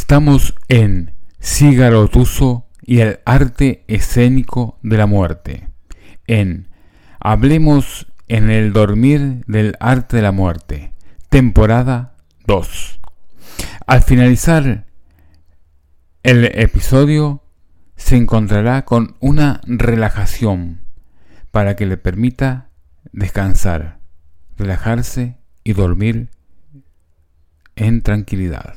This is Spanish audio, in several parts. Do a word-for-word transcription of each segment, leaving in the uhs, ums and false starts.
Estamos en Cígaro Tuso y el arte escénico de la muerte. En Hablemos en el dormir del arte de la muerte, temporada dos. Al finalizar el episodio se encontrará con una relajación para que le permita descansar, relajarse y dormir en tranquilidad.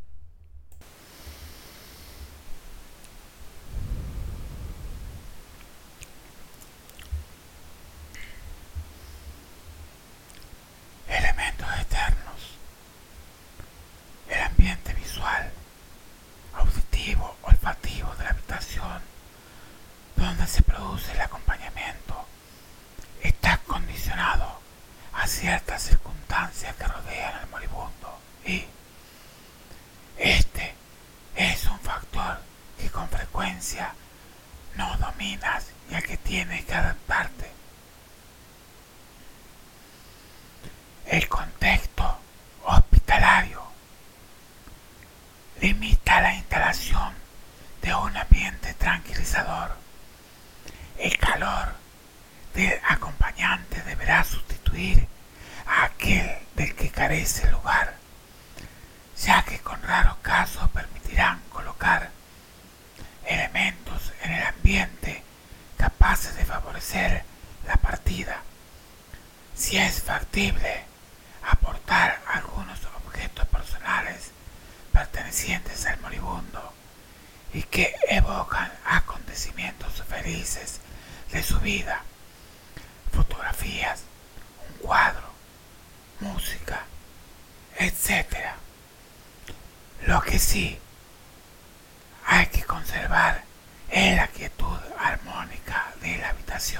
Elementos externos. El ambiente visual, auditivo, olfativo de la habitación donde se produce el acompañamiento está condicionado a ciertas circunstancias que rodean al moribundo y este es un factor que con frecuencia no dominas y al que tienes que adaptarte. El contexto hospitalario limita la instalación de un ambiente tranquilizador. El calor del acompañante deberá sustituir a aquel del que carece el lugar, ya que con raros casos permitirán colocar elementos en el ambiente capaces de favorecer la partida. Si es factible, aportar algunos objetos personales pertenecientes al moribundo y que evocan acontecimientos felices de su vida, fotografías, un cuadro, música, etcétera. Lo que sí hay que conservar es la quietud armónica de la habitación.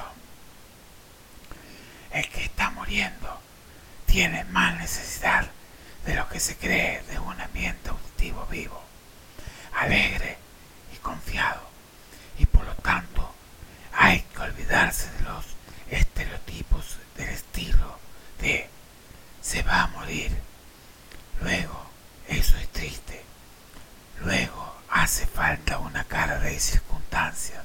El que está muriendo tiene más necesidad de lo que se cree de un ambiente auditivo vivo, alegre y confiado, y por lo tanto hay que olvidarse de los estereotipos del estilo de se va a morir, luego eso es triste, luego hace falta una cara de circunstancias,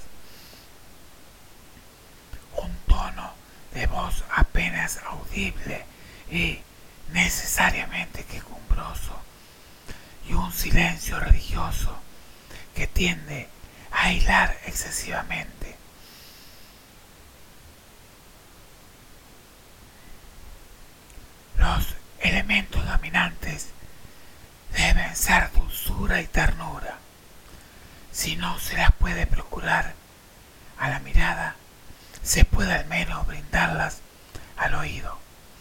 un tono de voz apenas audible y necesariamente quejumbroso, y un silencio religioso que tiende a hilar excesivamente. Los elementos dominantes deben ser dulzura y ternura. Si no se las puede procurar a la mirada, se puede al menos brindarlas al oído.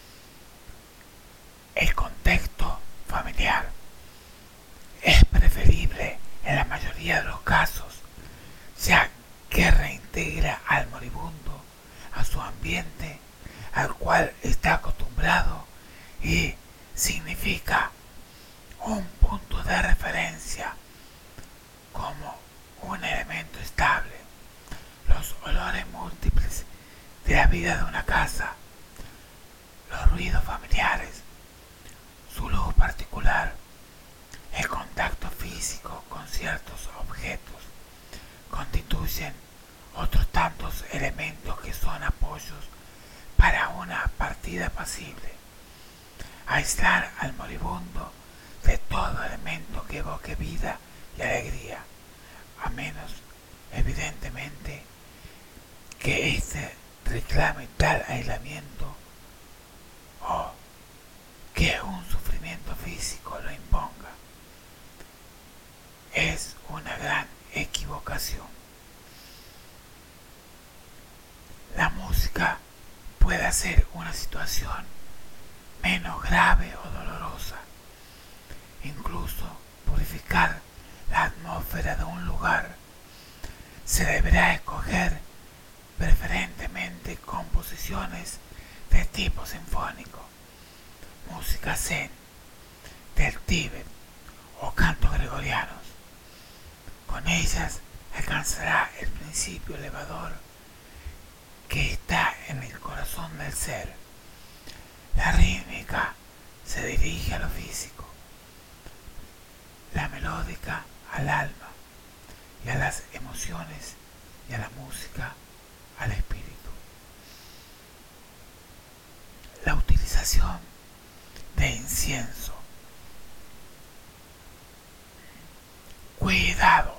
El contexto familiar es preferible en la mayoría de los casos, ya que reintegra al moribundo a su ambiente al cual está acostumbrado y significa un punto de referencia como un elemento estable. Los olores múltiples de la vida de una casa, los ruidos familiares, su luz particular, el contacto físico con ciertos objetos constituyen otros tantos elementos que son apoyos para una partida pasible. Aislar al moribundo de todo elemento que evoque vida y alegría, a menos, evidentemente, que éste reclame tal aislamiento o que un sufrimiento físico lo imponga. Es una gran equivocación. La música puede hacer una situación menos grave o dolorosa, incluso purificar la atmósfera de un lugar. Se deberá escoger preferentemente composiciones de tipo sinfónico, música zen, del Tíbet o cantos gregorianos. Con ellas alcanzará el principio elevador que está en el corazón del ser. La rítmica se dirige a lo físico. La la melódica al alma y a las emociones y a la música al espíritu. La utilización de incienso. Cuidado.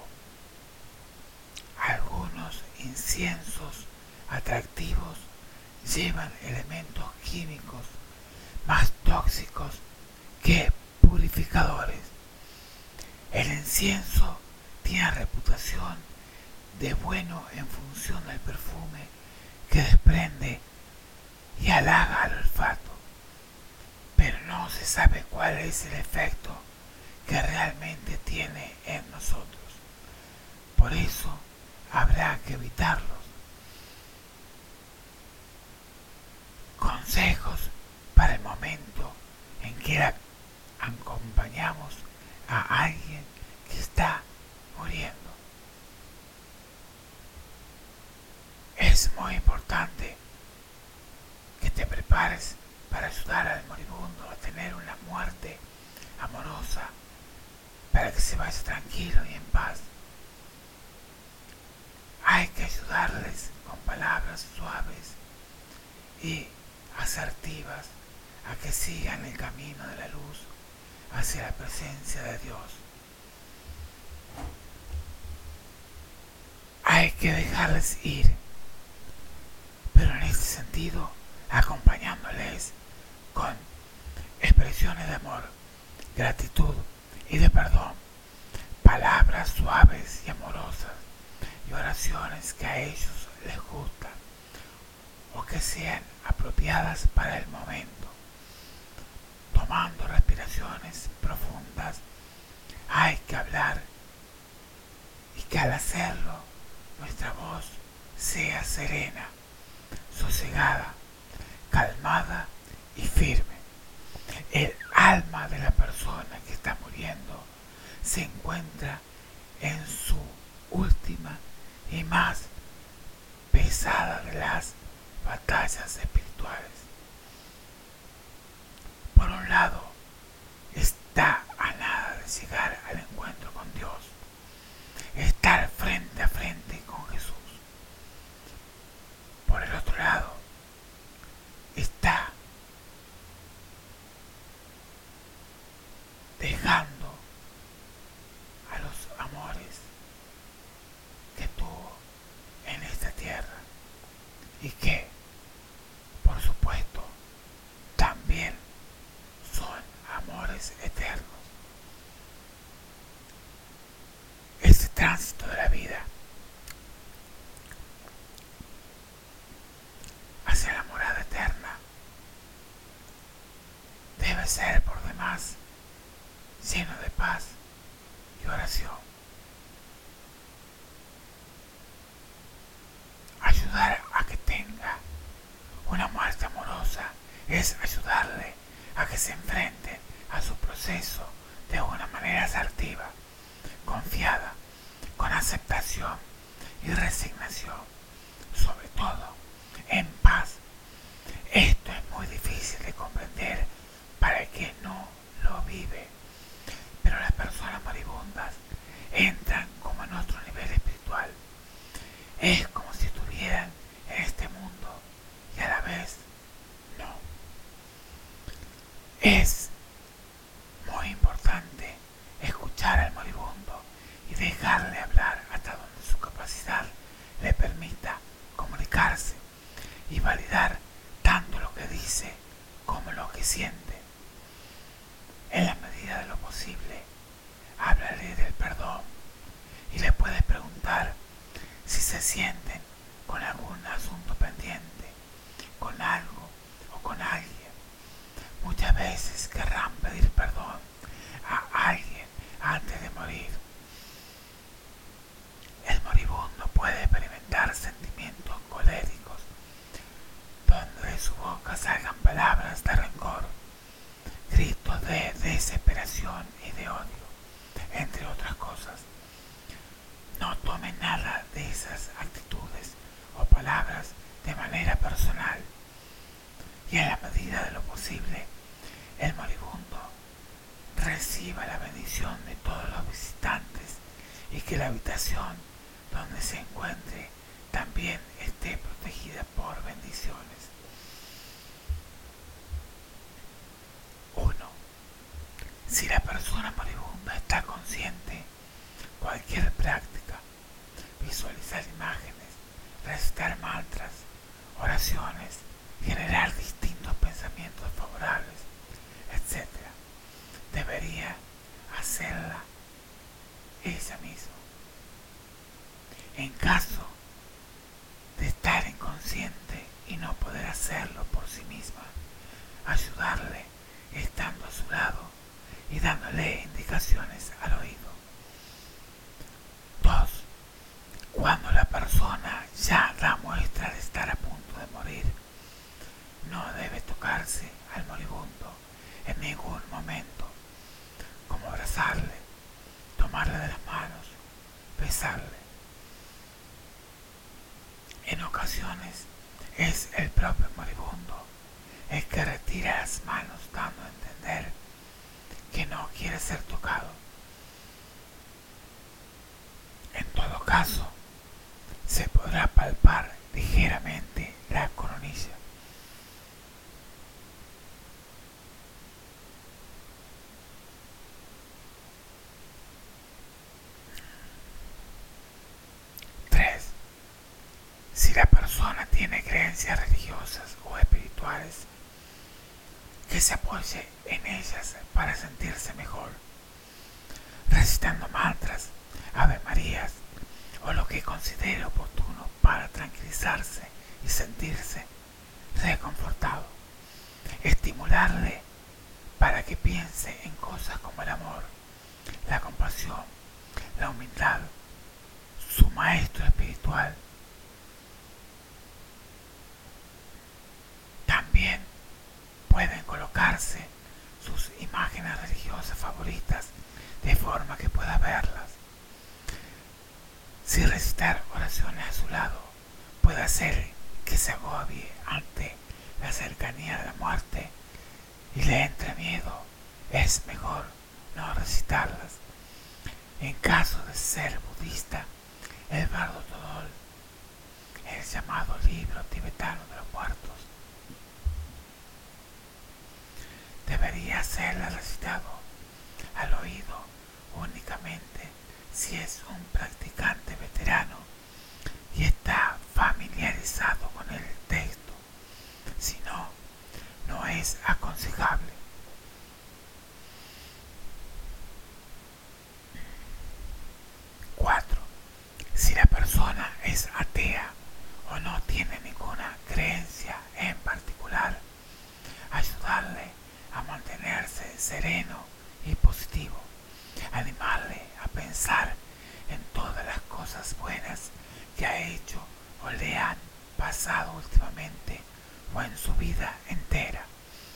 Algunos inciensos atractivos llevan elementos químicos más tóxicos que purificadores. El incienso tiene reputación de bueno en función del perfume que desprende y halaga al olfato, pero no se sabe cuál es el efecto que realmente tiene en nosotros. Por eso habrá que evitarlos. Consejos para el momento en que acompañamos a alguien que está muriendo. Es muy importante que te prepares para ayudar al moribundo a tener una muerte amorosa, para que se vaya tranquilo y en paz. Hay que ayudarles con palabras suaves y asertivas a que sigan el camino de la luz hacia la presencia de Dios. Hay que dejarles ir, pero en este sentido acompañándoles con expresiones de amor, gratitud y de perdón, palabras suaves y amorosas y oraciones que a ellos les gustan o que sean apropiadas para el momento. Tomando respiraciones profundas, hay que hablar y que al hacerlo nuestra voz sea serena, sosegada, calmada y firme. El alma de la persona que está muriendo se encuentra en su última y más pesada de las batallas espirituales. Por un lado, está a nada de llegar al encuentro con Dios, estar frente a frente con Jesús. Por el otro lado, está dejando a los amores que tuvo en esta tierra y que, por supuesto, también son amores eternos. Este tránsito de la vida hacia la morada eterna debe ser por demás lleno de paz y oración. Ayudar a que tenga una muerte amorosa es ayudarle a que se enfrente a su proceso de una manera asertiva, confiada, con aceptación y resignación, sobre todo en paz. Esto es muy difícil de comprender para el que no lo vive, pero las personas moribundas entran como en otro nivel espiritual. Es como si estuvieran en este mundo y a la vez no. Es muy importante escuchar al moribundo y dejarle hablar hasta donde su capacidad le permita comunicarse y validar tanto lo que dice como lo que siente. En la medida de lo posible, háblale del perdón y le puedes preguntar si se sienten con algún asunto pendiente, con algo o con alguien. Muchas veces querrán pedir perdón a alguien antes de morir. El moribundo puede experimentar sentimientos coléricos, donde de su boca salgan palabras de rencor, gritos de desesperación y de odio, entre otras cosas. No tome nada de esas actitudes o palabras de manera personal y en la medida de lo posible el moribundo reciba la bendición de todos los que la habitación donde se encuentre también esté protegida por bendiciones. uno. Si la persona moribunda está consciente, cualquier práctica, visualizar imágenes, recitar mantras, oraciones, generar distintos pensamientos favorables, etcétera, debería hacerla ella misma. En caso de estar inconsciente y no poder hacerlo por sí misma, ayudarle estando a su lado y dándole indicaciones al oído. dos. Cuando la persona ya da muestra de estar a punto de morir, no debe tocarse al moribundo en ningún momento, como abrazarle, tomarle de las manos, besarle. En ocasiones es el propio moribundo el que retira las manos dando a entender que no quiere ser tocado. En todo caso, se podrá palpar ligeramente la coronilla. tres. Si la persona tiene creencias religiosas o espirituales, que se apoye en ellas para sentirse mejor, recitando mantras, ave marías o lo que considere oportuno para tranquilizarse y sentirse reconfortado. Estimularle para que piense en cosas como el amor, la compasión, la humildad, su maestro espiritual. También pueden colocarse sus imágenes religiosas favoritas de forma que pueda verlas. Si recitar oraciones a su lado puede hacer que se agobie ante la cercanía de la muerte y le entre miedo, es mejor no recitarlas. En caso de ser budista, el Bardo Thodol, el llamado libro tibetano de los muertos, debería serla recitado al oído únicamente si es un practicante veterano y está familiarizado con el texto. Si no, no es aconsejable. cuatro. Si la persona es atea o no tiene ninguna creencia en particular, ayudarle a mantenerse sereno y positivo, animarle a pensar en todas las cosas buenas que ha hecho o le han pasado últimamente o en su vida entera.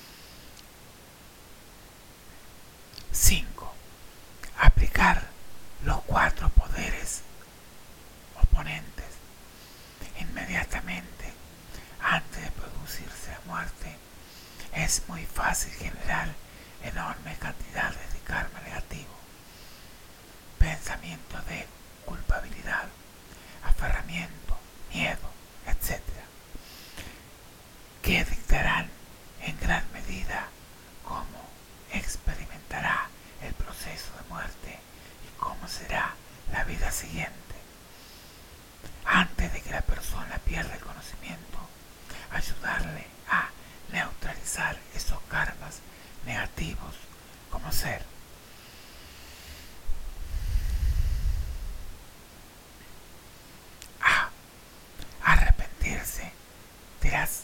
cinco. Aplicar los cuatro poderes oponentes inmediatamente antes de producirse la muerte. Es muy fácil generar enormes cantidades de karma negativo, pensamiento de culpabilidad, aferramiento, miedo, etcétera, que dictarán en gran medida cómo experimentará el proceso de muerte y cómo será la vida siguiente. Antes de que la persona pierda el conocimiento, ayudarle a neutralizar esos karmas negativos como ser a arrepentirse de las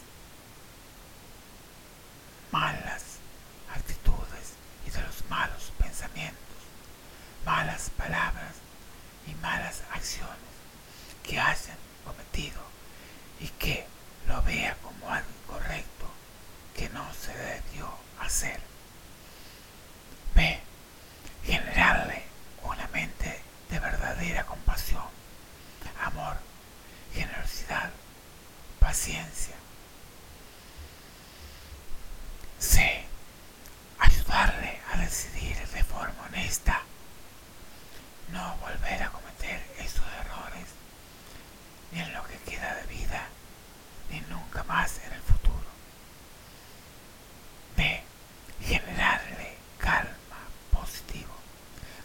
malas actitudes y de los malos pensamientos, malas palabras y malas acciones que hayan cometido y que lo vea como algo incorrecto que no se debió hacer. B. Generarle una mente de verdadera compasión, amor, generosidad, paciencia. C. Ayudarle a decidir de forma honesta, no volver a cometer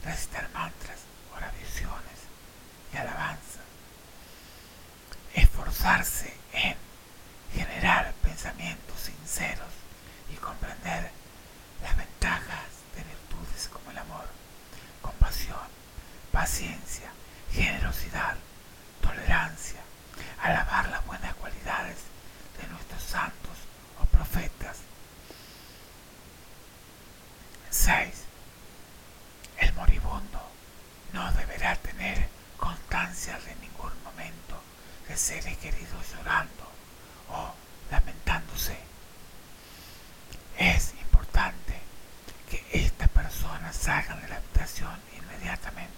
recitar mantras, oraciones y alabanza. Esforzarse en generar pensamientos sinceros y comprender las ventajas de virtudes como el amor, compasión, paciencia, generosidad, tolerancia, alabar las buenas cualidades de nuestros santos o profetas. seis. El moribundo no deberá tener constancia de ningún momento de seres queridos llorando o lamentándose. Es importante que estas personas salgan de la habitación inmediatamente.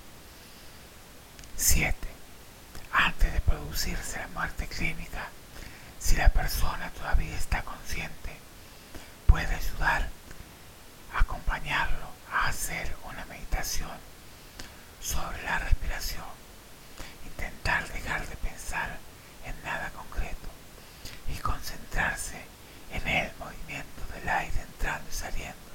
siete. Antes de producirse la muerte clínica, si la persona todavía está consciente, puede ayudar a acompañarlo a hacer una meditación sobre la respiración. Intentar dejar de pensar en nada concreto y concentrarse en el movimiento del aire entrando y saliendo.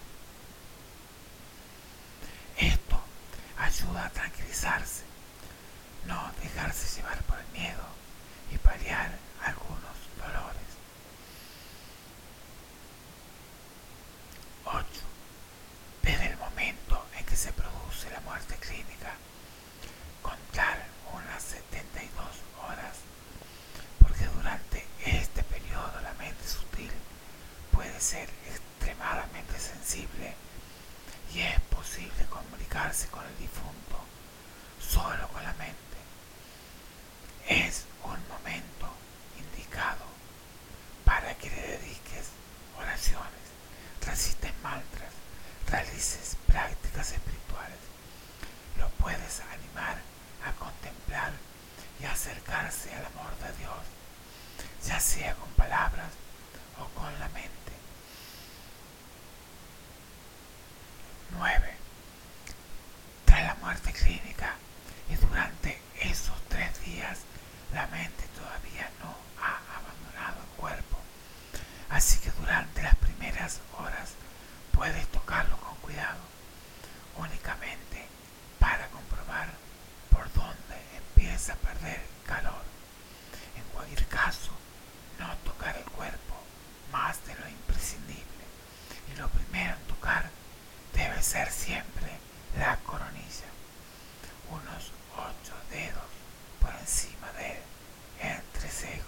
Esto ayuda a tranquilizarse, no dejarse llevar por el miedo y paliar algunos dolores. ocho. Desde el momento en que se produce la muerte clínica, contar unas setenta y dos horas, porque durante este periodo la mente sutil puede ser extremadamente sensible y es posible comunicarse con el difunto solo con la mente. Es un momento indicado para que le dediques oraciones, recites mantras, realices prácticas espirituales. Lo puedes animar a contemplar y acercarse al amor de Dios, ya sea con palabras o con la mente. nueve. Tras la muerte clínica y durante esos tres días, la mente todavía no ha abandonado el cuerpo, así que durante las primeras horas puedes tocarlo con cuidado, únicamente para comprobar por dónde empieza a perder calor. En cualquier caso, no tocar el cuerpo más de lo imprescindible, y lo primero en tocar debe ser siempre la coronilla, unos ocho dedos por encima del entrecejo.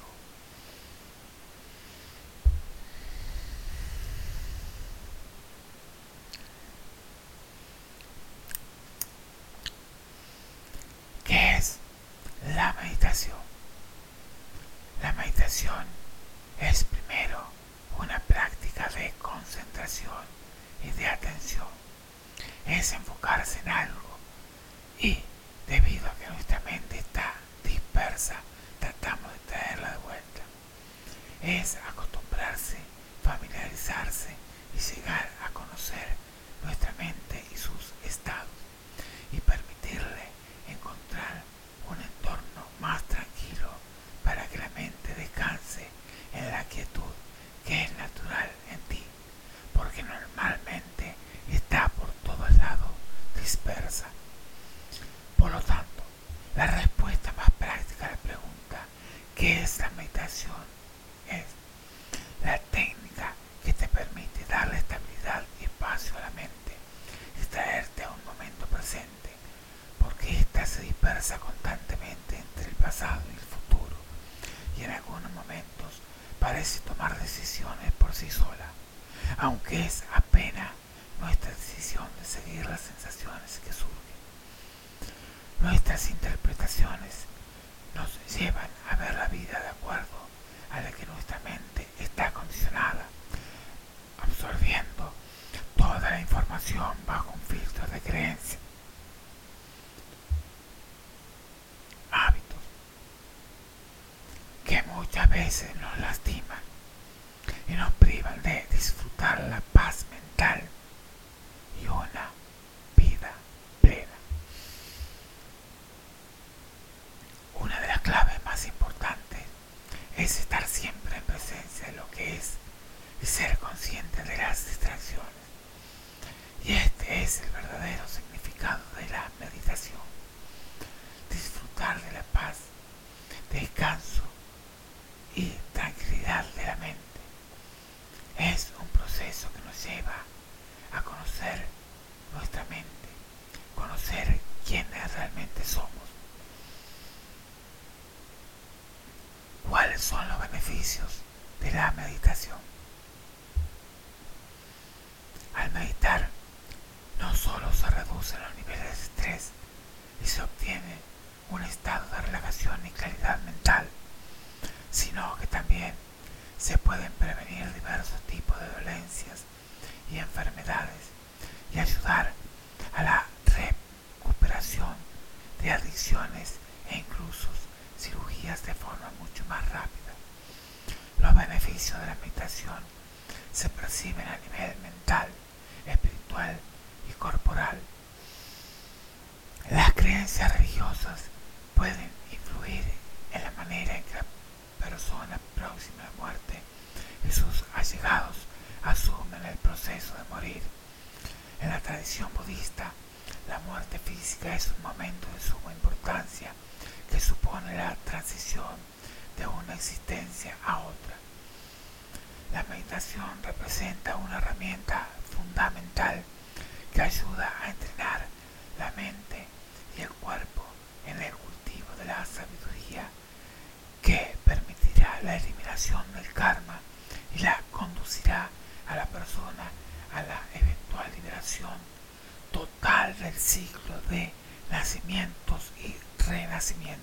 ¿Qué es la meditación? La meditación es primero una práctica de concentración y de atención. Es enfocarse en algo y, debido a que nuestra mente está dispersa, tratamos de traerla de vuelta. Es acostumbrarse, familiarizarse y llegar a conocer nuestra mente y sus estados, y permitirle encontrar un entorno más tranquilo para que la mente descanse en la quietud que es natural en ti, porque normalmente está por todos lados dispersa. Por lo tanto, la respuesta más práctica a la pregunta ¿qué es la meditación? Es la técnica que te permite darle estabilidad y espacio a la mente y traerte a un momento presente, porque ésta se dispersa constantemente entre el pasado y el futuro, y en algunos momentos parece tomar decisiones por sí sola, aunque es apenas nuestra decisión de seguir las sensaciones que surgen. Nuestras interpretaciones nos llevan a ver la vida de acuerdo a la que nuestra mente está condicionada, absorbiendo toda la información bajo un filtro de creencia, hábitos que muchas veces nos lastiman y nos privan de disfrutar la paz mental y una vida plena. Una de las claves más importantes es estar siempre en presencia de lo que es y ser consciente de las distracciones. Y este es el verdadero significado son los beneficios de la meditación? Al meditar, no solo se reducen los niveles de estrés y se obtiene un estado de relajación y claridad mental, sino que también se pueden prevenir diversos tipos de dolencias y enfermedades y ayudar a la recuperación de adicciones e incluso cirugías de forma mucho más rápida. Los beneficios de la meditación se perciben a nivel mental, espiritual y corporal. Las creencias religiosas pueden influir en la manera en que la persona próxima a la muerte y sus allegados asumen el proceso de morir. En la tradición budista, la muerte física es un momento de suma importancia que supone la transición de una existencia a otra. La meditación representa una herramienta fundamental que ayuda a entrenar la mente y el cuerpo en el cultivo de la sabiduría que permitirá la eliminación del karma y la conducirá a la persona a la eventual liberación total del ciclo de nacimientos y renacimientos.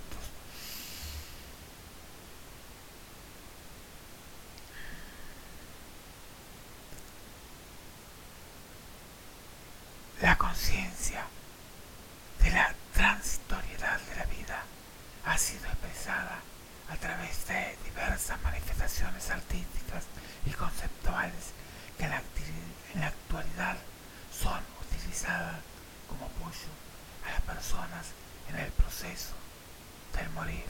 La conciencia de la transitoriedad de la vida ha sido expresada a través de diversas manifestaciones artísticas y conceptuales que en la, en la actualidad son utilizadas como apoyo a las personas en el proceso del morir.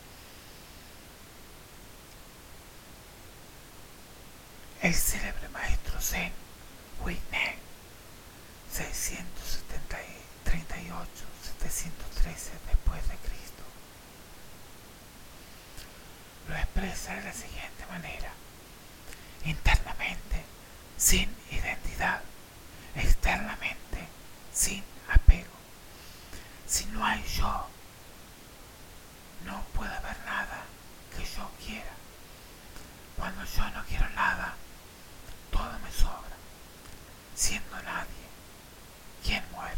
El célebre maestro Zen Huineng, seiscientos treinta y ocho a setecientos trece después de Cristo, lo expresa de la siguiente manera: internamente sin identidad, externamente sin apego. Si no hay yo, no puede haber nada que yo quiera. Cuando yo no quiero nada, todo me sobra. Siendo nadie, ¿quién muere?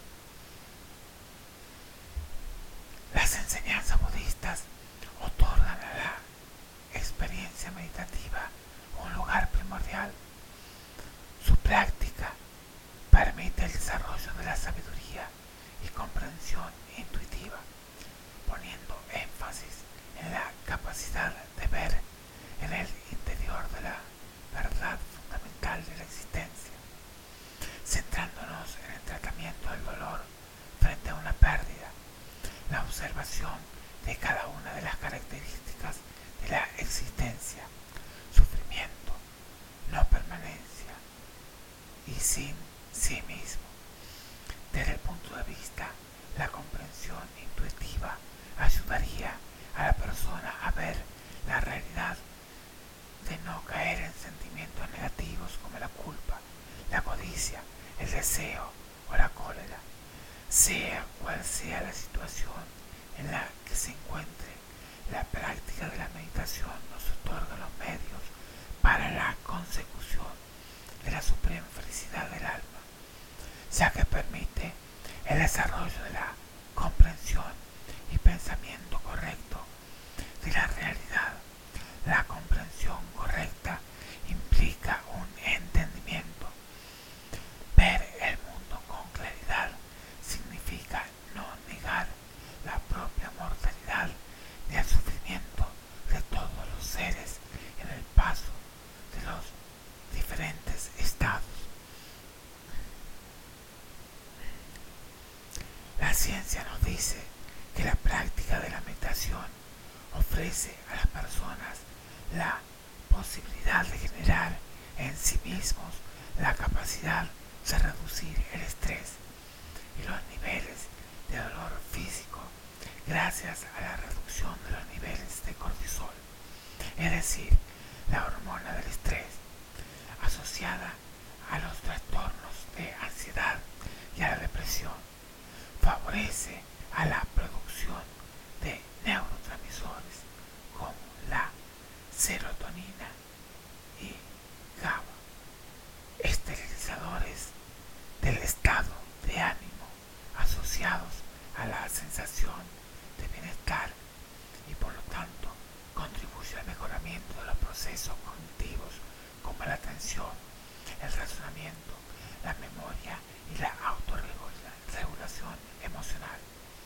Las enseñanzas budistas otorgan a la experiencia meditativa un lugar primordial. Su práctica permite el desarrollo de la sabiduría y comprensión intuitiva, poniendo énfasis en la capacidad de ver en el interior de la verdad fundamental de la existencia, centrándonos en el tratamiento del dolor frente a una pérdida, la observación de cada una de las características de la existencia, sufrimiento, no permanencia y sin sí mismo. Desde el punto de vista, la comprensión intuitiva ayudaría a la persona a ver la realidad de no caer en sentimientos negativos como la culpa, la codicia, el deseo o la cólera. Sea cual sea la situación en la que se encuentre, la práctica de la meditación nos otorga los medios para la consecución de la suprema felicidad del alma, ya que permite el desarrollo de la comprensión y pensamiento correcto de la realidad. La comprensión correcta implica un entendimiento. Ver el mundo con claridad significa no negar la propia mortalidad ni el sufrimiento de todos los seres en el paso de los diferentes estados. La ciencia nos dice que la práctica de la meditación ofrece a las personas la posibilidad de generar en sí mismos la capacidad de reducir el estrés y los niveles de dolor físico gracias a la reducción de los niveles de cortisol, es decir, la hormona del estrés, asociada a los trastornos de ansiedad y a la depresión. Favorece a la producción de neurotransmisores como la a la sensación de bienestar y por lo tanto contribuye al mejoramiento de los procesos cognitivos como la atención, el razonamiento, la memoria y la autorregulación emocional.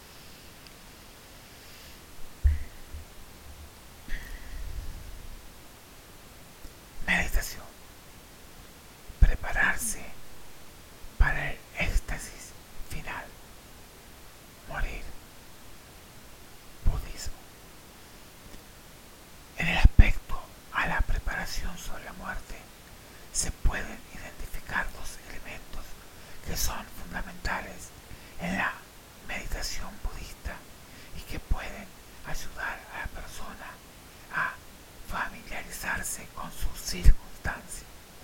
Meditación. Prepararse para el éxtasis final. Morir. Budismo. En el aspecto a la preparación sobre la muerte, se pueden identificar dos elementos que son fundamentales en la meditación budista y que pueden ayudar a la persona a familiarizarse con sus circunstancias.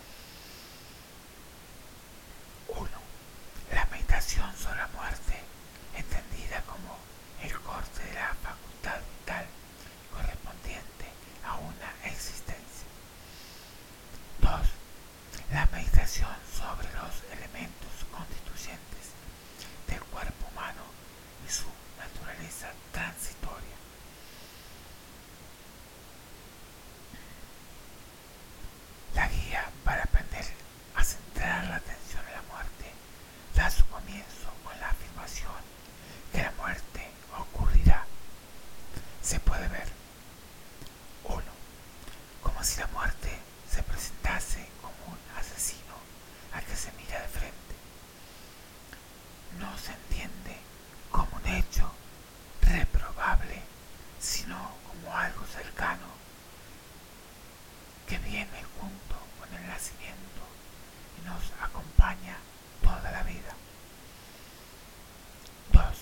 uno. La meditación sobre la muerte, entendida como el corte de la facultad vital correspondiente a una existencia. dos. La meditación sobre los elementos constituyentes del cuerpo humano y su naturaleza transitoria. La guía para aprender a centrar la atención en la muerte da su comienzo con la afirmación que la muerte ocurrirá. Se puede ver: uno. Como si la muerte se presentase como un asesino al que se mira de frente. No se entiende como un hecho reprobable, sino como algo cercano que viene junto con el nacimiento y nos acompaña toda la vida. dos.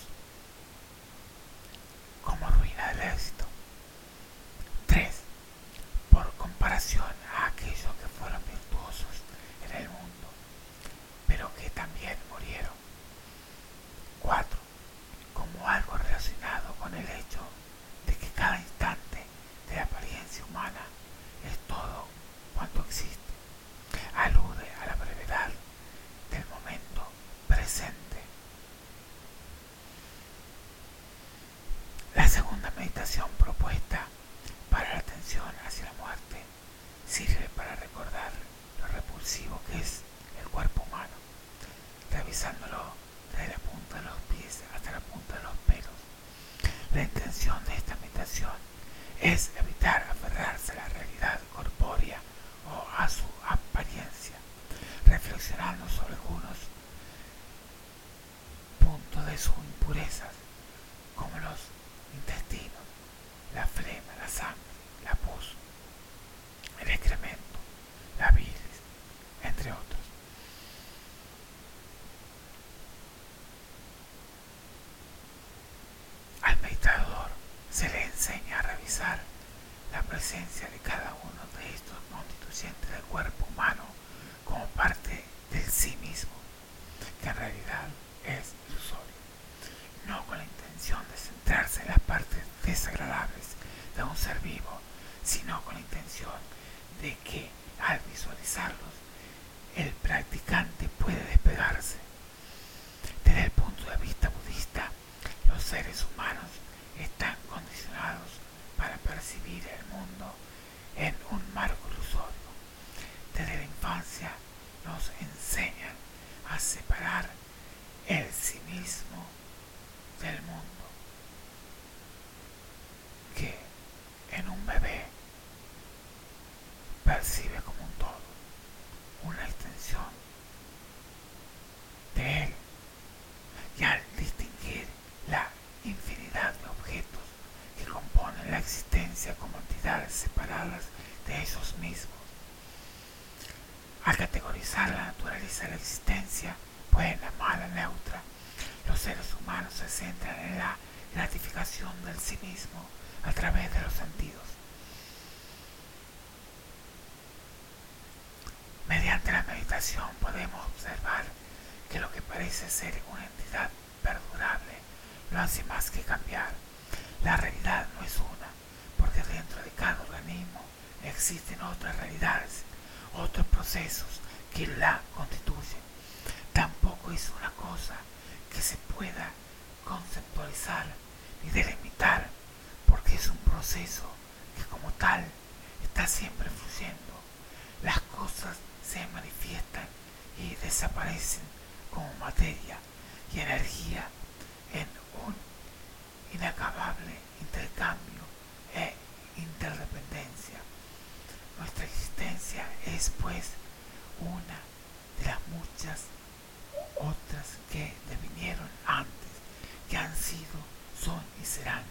Como ruina del éxito. tres. Por comparación a aquellos que fueron virtuosos en el mundo, pero que también murieron. cuatro. Como algo relacionado con el hecho de que cada instante de la apariencia humana es todo cuanto existe. Alude a la brevedad del momento presente. La segunda meditación propuesta para la atención hacia la muerte sirve para recordar lo repulsivo que es el cuerpo humano, revisándolo desde la punta de los pies hasta la punta de los pelos. La intención de esta meditación es evitar aferrarse a la realidad corpórea o a su apariencia, reflexionando sobre algunos puntos de sus impurezas, como los intestinos, la flema, la sangre, la pus, el excremento, la bilis, entre otros. Al meditador se le enseña a revisar la presencia de cada uno de estos constituyentes del cuerpo humano como parte del sí mismo, que en realidad es ilusorio, no con la intención de centrarse en las partes desagradables de un ser vivo, sino con la intención de que al visualizarlos el practicante puede despegarse. Desde el punto de vista budista, los seres humanos están condicionados para percibir el mundo en un marco ilusorio. Desde la infancia nos enseñan a separar el sí mismo del mundo, que en un bebé percibe como un todo, una extensión de él, y al distinguir la infinidad de objetos que componen la existencia como entidades separadas de ellos mismos, al categorizar la naturaleza de la existencia, buena, mala, neutra, los seres humanos se centran en la gratificación del sí mismo a través de los sentidos. Mediante la meditación podemos observar que lo que parece ser una entidad perdurable no hace más que cambiar. La realidad no es una, porque dentro de cada organismo existen otras realidades, otros procesos que la constituyen. Tampoco es una cosa que se pueda conceptualizar ni delimitar, porque es un proceso que como tal está siempre fluyendo. Las cosas se manifiestan y desaparecen como materia y energía en un inacabable intercambio e interdependencia. Nuestra existencia es pues una de las muchas otras que devinieron antes, que han sido, son y serán.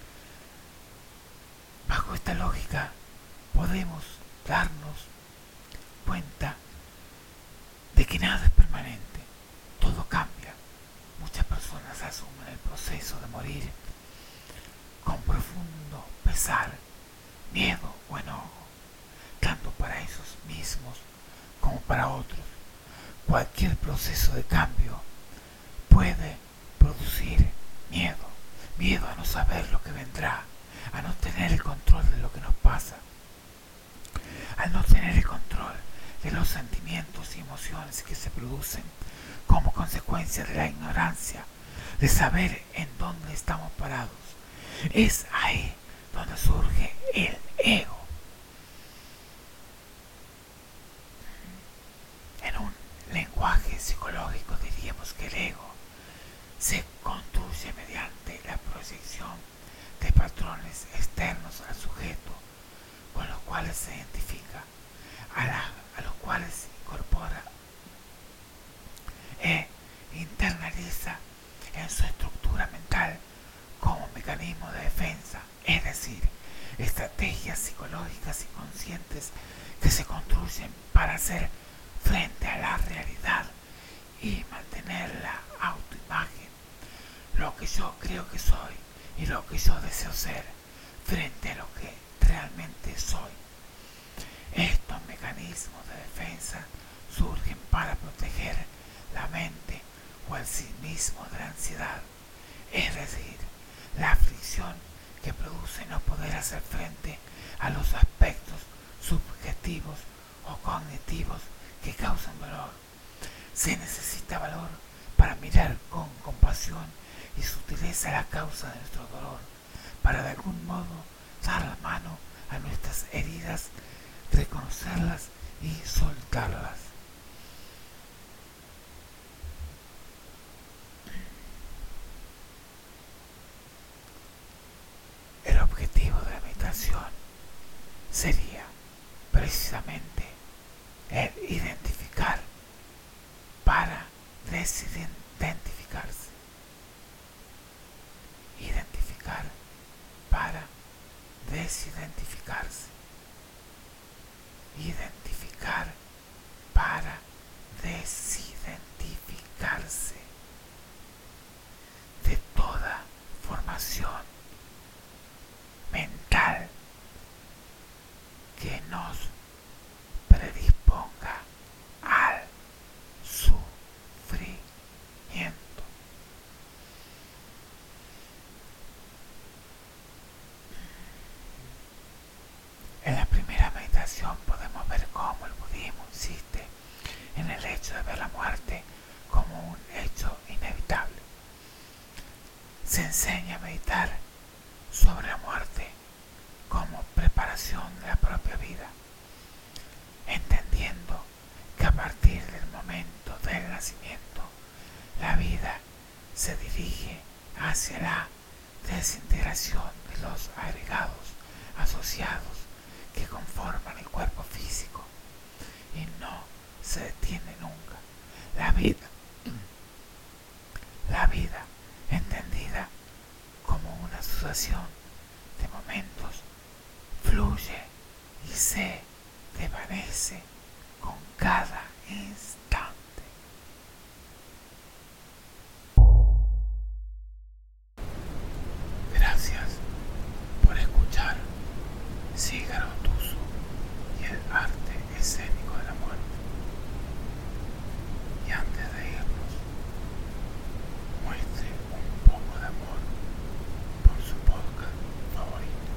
Bajo esta lógica podemos darnos cuenta de que nada es permanente, todo cambia. Muchas personas asumen el proceso de morir con profundo pesar, miedo o enojo, tanto para ellos mismos como para otros. Cualquier proceso de cambio puede producir miedo, miedo a no saber lo que vendrá, a no tener el control de lo que nos pasa, al no tener el control de los sentimientos y emociones que se producen como consecuencia de la ignorancia, de saber en dónde estamos parados. Es ahí donde surge el ego. En un lenguaje psicológico diríamos que el ego se construye mediante la proyección de patrones externos al sujeto, con los cuales se identifica, a, la, a los cuales incorpora e internaliza en su estructura mental como mecanismo de defensa, es decir, estrategias psicológicas inconscientes que se construyen para hacer frente a la realidad y mantener la autoimagen, lo que yo creo que soy y lo que yo deseo ser, frente a lo que realmente soy. Estos mecanismos de defensa surgen para proteger la mente o el sí mismo de la ansiedad, es decir, la aflicción que produce no poder hacer frente a los aspectos subjetivos o cognitivos que causan dolor. Se necesita valor para mirar con compasión y sutileza la causa de nuestro dolor, para de algún modo dar la mano a nuestras heridas, reconocerlas y soltarlas. El objetivo de la meditación sería precisamente el identificar para desidentificarse. Identificar para desidentificarse. Identificar para desidentificarse de toda formación mental que nos predisponga al sufrimiento. En la primera meditación podemos ver cómo el budismo insiste en el hecho de ver la muerte como un hecho inevitable. Se enseña a meditar sobre la muerte como preparación de la propia vida, entendiendo que a partir del momento del nacimiento la vida se dirige hacia la desintegración de los agregados asociados que conforman el cuerpo físico y no se detiene nunca. La vida, la vida entendida como una sucesión de momentos, fluye y se desvanece con cada instante. Gracias por escuchar Sígaro Tuso y el arte escénico de la muerte. Y antes de irnos, muestre un poco de amor por su podcast favorito,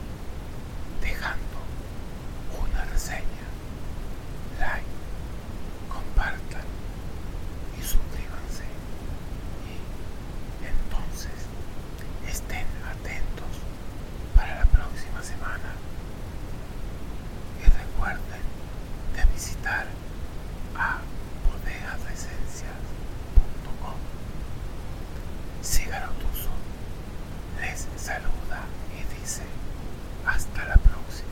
dejando una reseña, like, comparta saluda y dice hasta la próxima.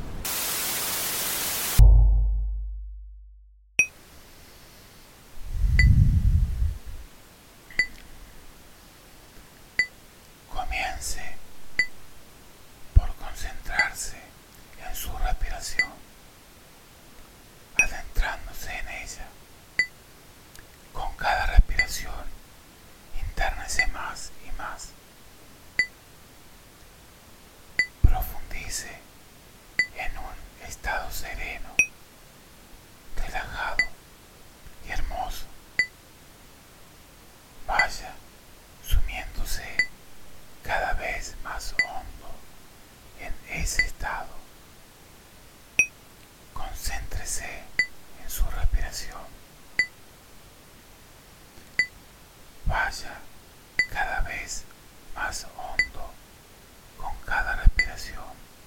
Comience por concentrarse en su respiración, adentrándose en ella. Con cada respiración, internese más y más. Profundice en un estado sereno, relajado y hermoso. Vaya sumiéndose cada vez más hondo en ese estado. Concéntrese en su respiración. Vaya cada vez más hondo con cada respiración.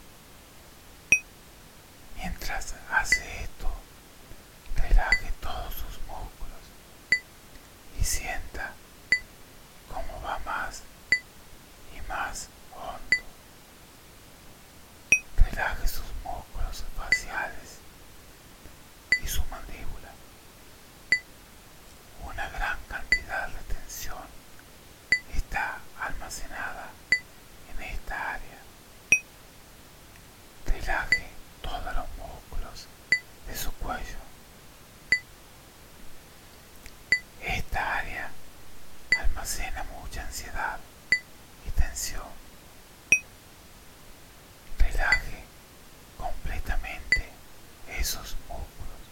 Mientras hace esto, relaje todos sus músculos y sienta cómo va más y más hondo. Relaje sus músculos faciales y su mandíbula. Una gran cantidad de tensión está almacenada en esta área. Relaje todos los músculos de su cuello. Esta área almacena mucha ansiedad y tensión. Relaje completamente esos músculos.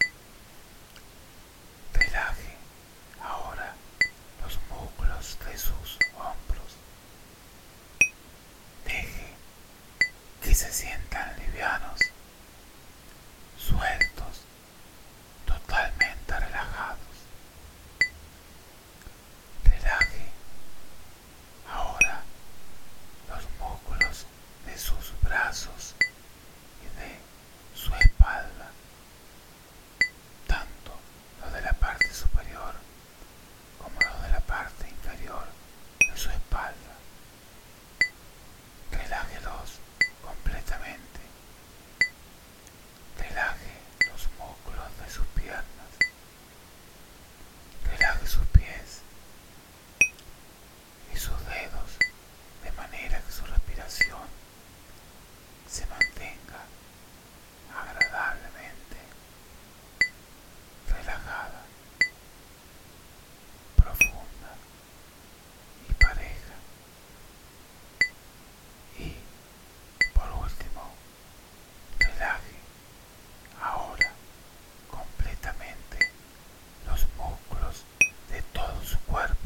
Relaje ahora los músculos de sus hombros. Deje que se sientan livianos, sueltos, totalmente relajados. Relaje ahora los músculos de sus brazos y de su espalda, tanto los de la parte superior como los de la parte inferior de su espalda. Relájelos completamente. Relaje los músculos de sus piernas. Relaje sus pies y sus dedos de manera que su respiración se mantenga agradablemente relajada, profunda y pareja. Y por último, relaje ahora completamente los músculos de todo su cuerpo,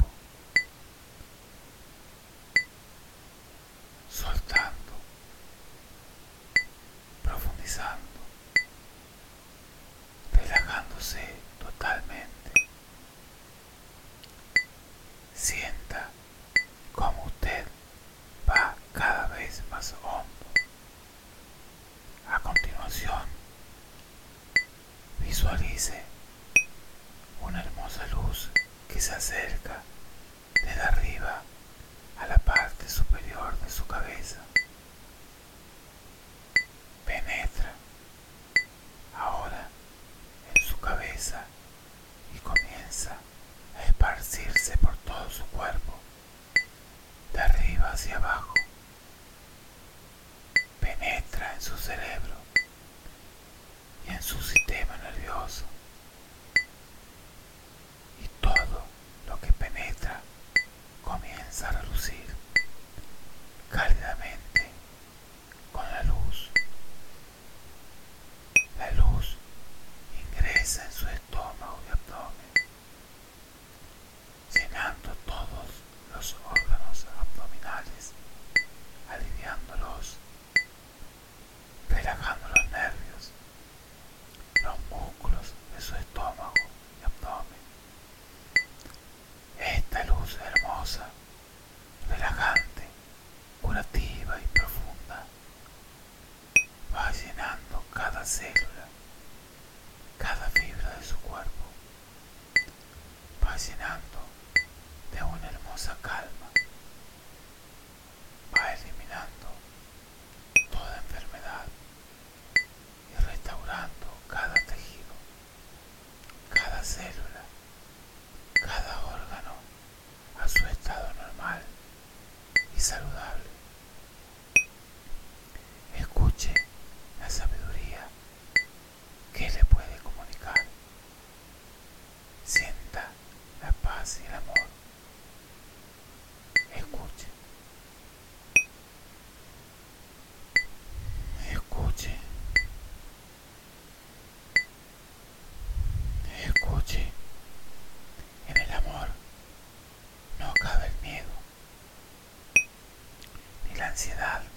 soltando, profundizando, relajándose totalmente. Sienta cómo usted va cada vez más hondo. A continuación, visualice una hermosa luz que se acerca desde arriba a la parte superior de su cabeza. Penetra ahora en su cabeza y comienza a esparcirse por todo su cuerpo, de arriba hacia abajo. Penetra en su cerebro y en su sistema nervioso. Y todo lo que penetra comienza a relucir cálidamente con la luz. La luz ingresa en su estómago y abdomen, llenando todos los órganos abdominales, aliviándolos, relajando los nervios, los músculos de su estómago y abdomen. Esta luz hermosa, relajante, curativa ansiedad.